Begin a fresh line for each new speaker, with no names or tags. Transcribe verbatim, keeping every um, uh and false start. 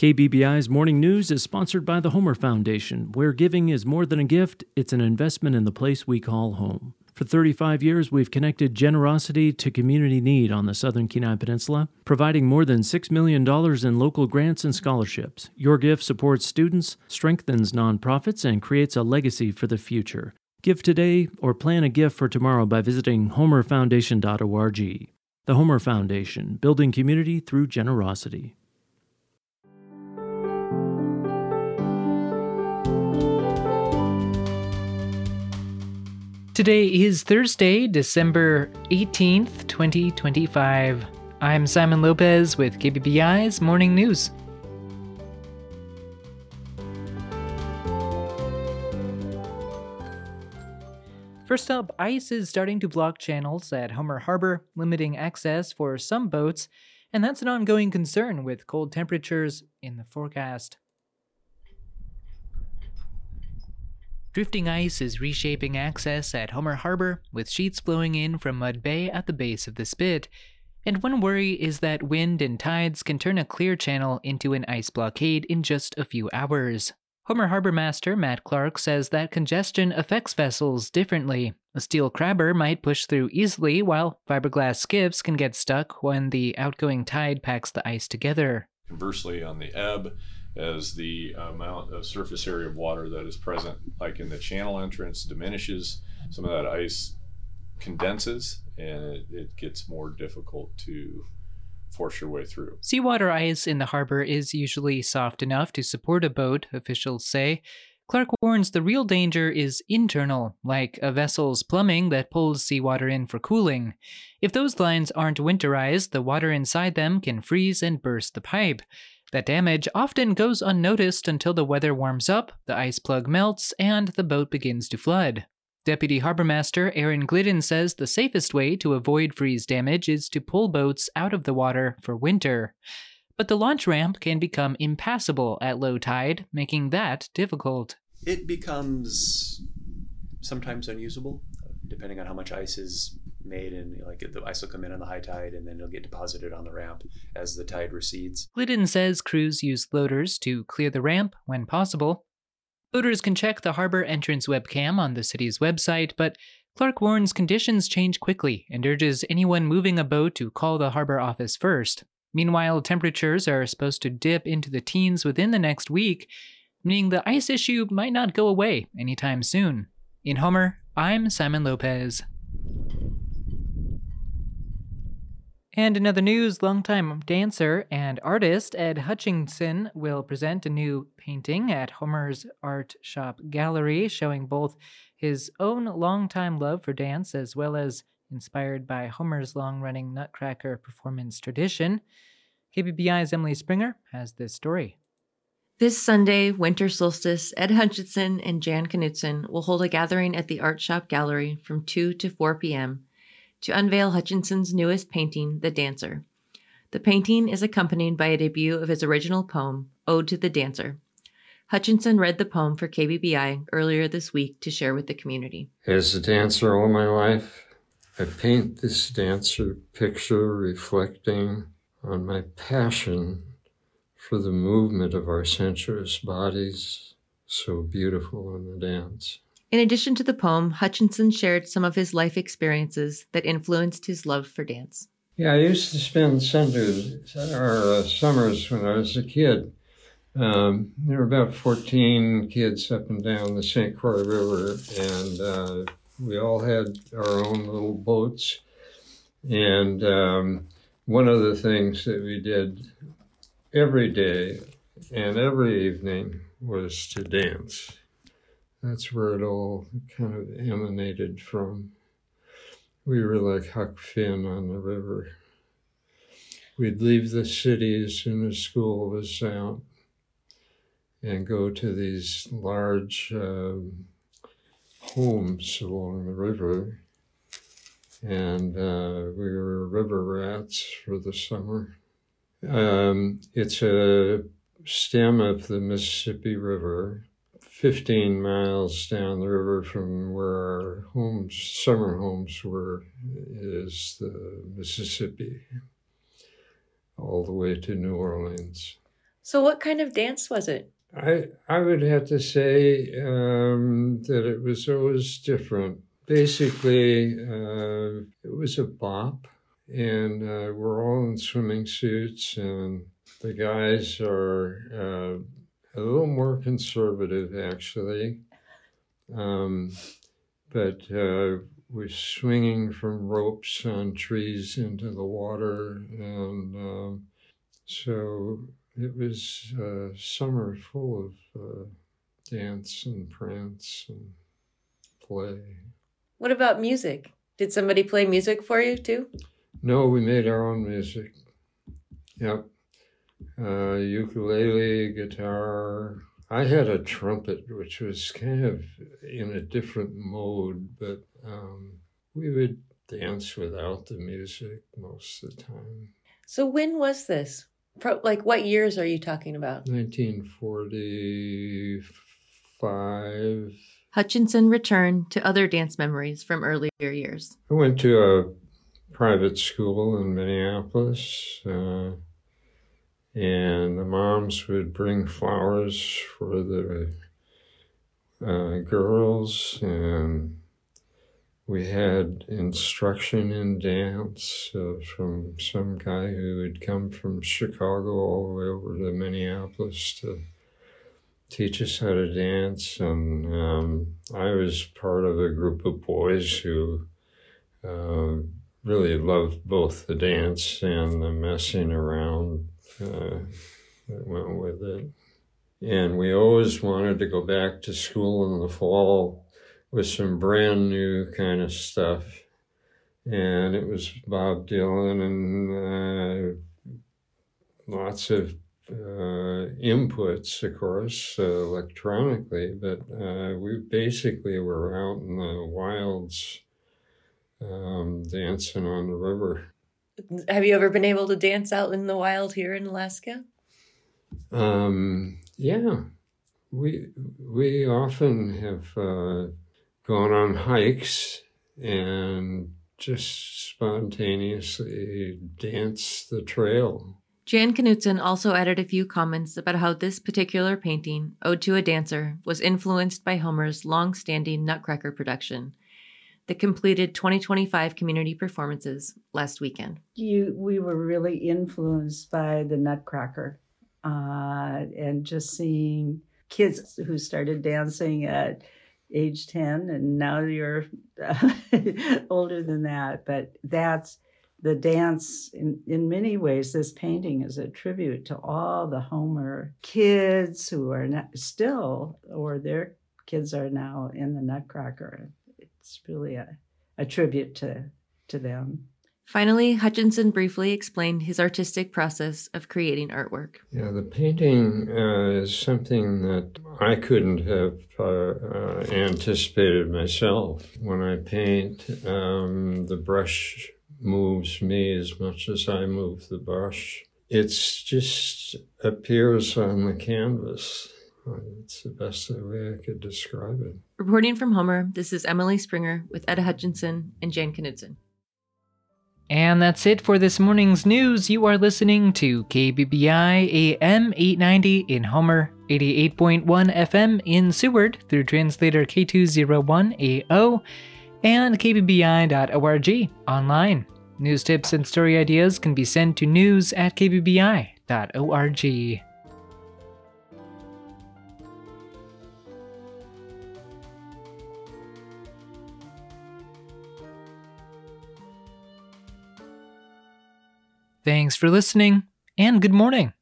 K B B I's Morning News is sponsored by the Homer Foundation, where giving is more than a gift, it's an investment in the place we call home. For thirty-five years, we've connected generosity to community need on the Southern Kenai Peninsula, providing more than six million dollars in local grants and scholarships. Your gift supports students, strengthens nonprofits, and creates a legacy for the future. Give today or plan a gift for tomorrow by visiting homer foundation dot org. The Homer Foundation, building community through generosity.
Today is Thursday, December eighteenth, twenty twenty-five. I'm Simon Lopez with K B B I's Morning News. First up, ice is starting to block channels at Homer Harbor, limiting access for some boats, and that's an ongoing concern with cold temperatures in the forecast. Drifting ice is reshaping access at Homer Harbor, with sheets flowing in from Mud Bay at the base of the spit. And one worry is that wind and tides can turn a clear channel into an ice blockade in just a few hours. Homer Harbor Master Matt Clark says that congestion affects vessels differently. A steel crabber might push through easily, while fiberglass skiffs can get stuck when the outgoing tide packs the ice together.
Conversely, on the ebb, as the amount of surface area of water that is present, like in the channel entrance, diminishes, some of that ice condenses, and it, it gets more difficult to force your way through.
Seawater ice in the harbor is usually soft enough to support a boat, officials say. Clark warns the real danger is internal, like a vessel's plumbing that pulls seawater in for cooling. If those lines aren't winterized, the water inside them can freeze and burst the pipe. That damage often goes unnoticed until the weather warms up, the ice plug melts, and the boat begins to flood. Deputy Harbormaster Aaron Glidden says the safest way to avoid freeze damage is to pull boats out of the water for winter. But the launch ramp can become impassable at low tide, making that difficult.
It becomes sometimes unusable, depending on how much ice is made, and like the ice will come in on the high tide and then it'll get deposited on the ramp as the tide recedes.
Glidden says crews use loaders to clear the ramp when possible. Boaters can check the harbor entrance webcam on the city's website, but Clark warns conditions change quickly and urges anyone moving a boat to call the harbor office first. Meanwhile, temperatures are supposed to dip into the teens within the next week, meaning the ice issue might not go away anytime soon. In Homer, I'm Simon Lopez. And in other news, longtime dancer and artist Ed Hutchinson will present a new painting at Homer's Art Shop Gallery, showing both his own longtime love for dance as well as inspired by Homer's long-running Nutcracker performance tradition. K B B I's Emily Springer has this story.
This Sunday, winter solstice, Ed Hutchinson and Jan Knutson will hold a gathering at the Art Shop Gallery from two to four p.m. to unveil Hutchinson's newest painting, The Dancer. The painting is accompanied by a debut of his original poem, Ode to the Dancer. Hutchinson read the poem for K B B I earlier this week to share with the community.
As a dancer all my life, I paint this dancer picture reflecting on my passion for the movement of our sensuous bodies, so beautiful in the dance.
In addition to the poem, Hutchinson shared some of his life experiences that influenced his love for dance.
Yeah, I used to spend Sundays or uh, summers when I was a kid. Um, there were about fourteen kids up and down the Saint Croix River, and uh, we all had our own little boats. And um, one of the things that we did every day and every evening was to dance. That's where it all kind of emanated from. We were like Huck Finn on the river. We'd leave the city as soon as school was out and go to these large uh, homes along the river. And uh, we were river rats for the summer. Um, it's a stem of the Mississippi River, fifteen miles down the river from where our homes, summer homes were, is the Mississippi, all the way to New Orleans.
So what kind of dance was it?
I I would have to say um, that it was always different. Basically, uh, it was a bop, and uh, we're all in swimming suits, and the guys are uh, a little more conservative, actually. Um, but uh, we're swinging from ropes on trees into the water, and uh, so it was a summer full of uh, dance and prance and play.
What about music? Did somebody play music for you too?
No, we made our own music. Yep. Uh, ukulele, guitar. I had a trumpet, which was kind of in a different mode, but um, we would dance without the music most of the time.
So when was this? Pro- like what years are you talking about?
nineteen forty-five.
Hutchinson returned to other dance memories from earlier years.
I went to a private school in Minneapolis, uh, and the moms would bring flowers for the uh, girls, and we had instruction in dance uh, from some guy who had come from Chicago all the way over to Minneapolis to teach us how to dance. And um, I was part of a group of boys who uh, really loved both the dance and the messing around uh, that went with it. And we always wanted to go back to school in the fall with some brand new kind of stuff. And it was Bob Dylan and uh, lots of uh, inputs, of course, uh, electronically, but uh, we basically were out in the wilds um, dancing on the river.
Have you ever been able to dance out in the wild here in Alaska?
Um, yeah, we we often have uh, gone on hikes and just spontaneously danced the trail.
Jan Knutson also added a few comments about how this particular painting, Ode to a Dancer, was influenced by Homer's long-standing Nutcracker production that completed twenty twenty-five community performances last weekend.
You, we were really influenced by the Nutcracker uh, and just seeing kids who started dancing at age ten, and now you're uh, older than that. But that's the dance. In, in many ways, this painting is a tribute to all the Homer kids who are not, still, or their kids are now in the Nutcracker. It's really a, a tribute to, to them.
Finally, Hutchinson briefly explained his artistic process of creating artwork.
Yeah, the painting uh, is something that I couldn't have uh, uh, anticipated myself. When I paint, um, the brush moves me as much as I move the brush. It's just appears on the canvas. It's the best way I could describe it.
Reporting from Homer, this is Emily Springer with Etta Hutchinson and Jan Knutson.
And that's it for this morning's news. You are listening to K B B I A M eight ninety in Homer, eighty-eight point one F M in Seward through translator K two oh one A O, and K B B I dot org online. News tips and story ideas can be sent to news at K B B I dot org. Thanks for listening, and good morning.